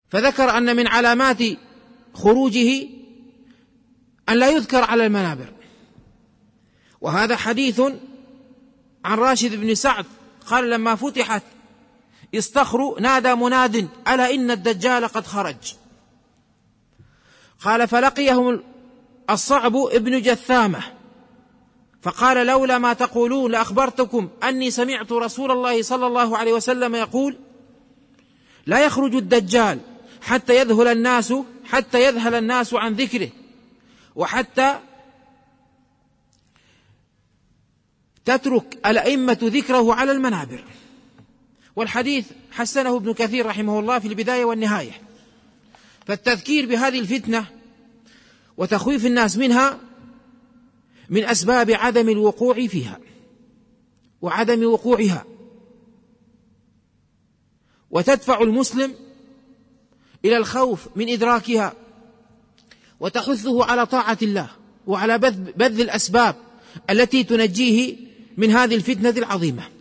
فذكر أن من علامات خروجه أن لا يذكر على المنابر. وهذا حديث عن راشد بن سعد قال: لما فتحت الصخر نادى مناد: ألا إن الدجال قد خرج. قال: فلقيهم الصعب ابن جثامة فقال: لولا ما تقولون لأخبرتكم أني سمعت رسول الله صلى الله عليه وسلم يقول: لا يخرج الدجال حتى يذهل الناس عن ذكره، وحتى تترك الأئمة ذكره على المنابر. والحديث حسنه ابن كثير رحمه الله في البداية والنهاية. فالتذكير بهذه الفتنة وتخويف الناس منها من أسباب عدم الوقوع فيها وعدم وقوعها، وتدفع المسلم إلى الخوف من إدراكها، وتحثه على طاعة الله وعلى بذل الأسباب التي تنجيه من هذه الفتنة العظيمة.